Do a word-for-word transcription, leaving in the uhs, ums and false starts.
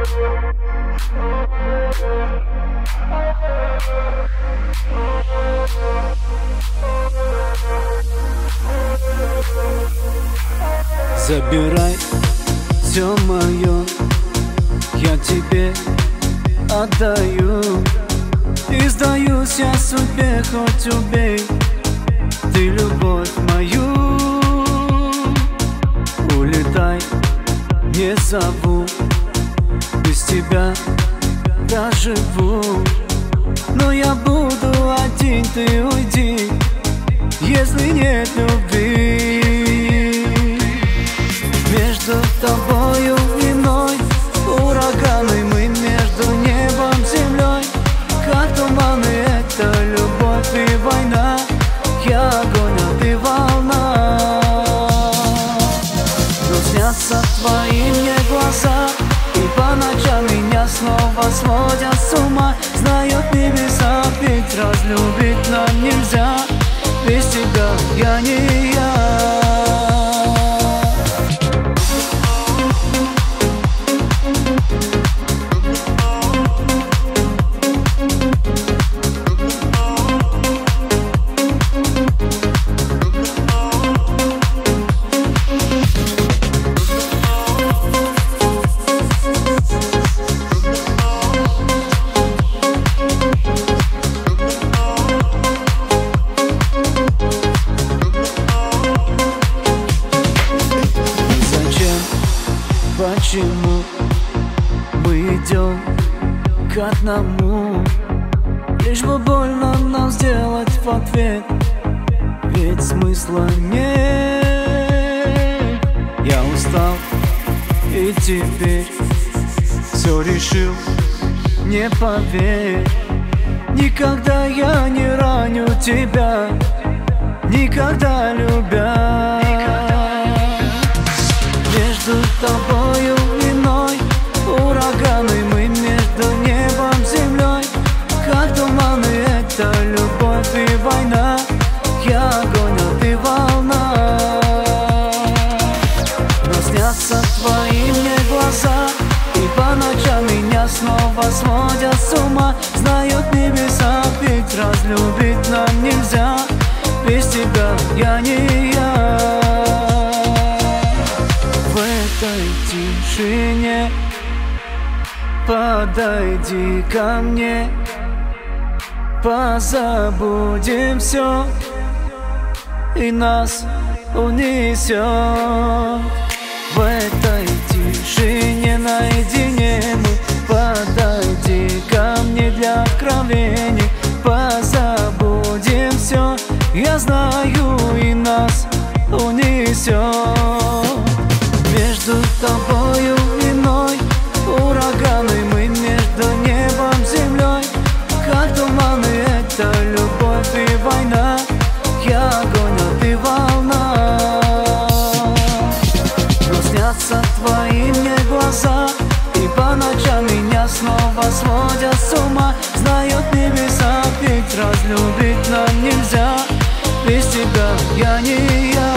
Забирай все мое, я тебе отдаю. И сдаюсь я судьбе, хоть убей ты любовь мою. Улетай, не зову, без тебя доживу. Но я буду один, ты уйди, если нет любви. Между тобою и мной ураганы, мы между небом и землей, как туманы, это любовь и война. Я огонь, а ты волна. Но снятся твои мне глаза, и по ночам меня снова сводят с ума. Знают небеса, ведь разлюбить нам нельзя. Без тебя я не я. Почему мы идем к одному? Лишь бы больно нам сделать в ответ, ведь смысла нет. Я устал и теперь все решил, не поверь. Никогда я не раню тебя, никогда любя. Между тобою и мной ураганы, мы между небом и землей, как туманы, это любовь и война. Я огонь, а ты волна. Но снятся твои мне глаза, и по ночам меня снова сводят с ума. Знают небеса, ведь разлюбить нам нельзя. Без тебя я не я. В этой тишине подойди ко мне, позабудем все, и нас унесет. В этой тишине наедине мы, подойди ко мне для откровений. Позабудем все, я знаю, и нас унесет. Между тобою и мной ураганы, мы между небом и землей, как туманы, это любовь и война. Я огонь, а ты волна. Но снятся твои мне глаза, и по ночам меня снова сводят с ума. Знают небеса, ведь разлюбить нам нельзя. Без тебя я не я.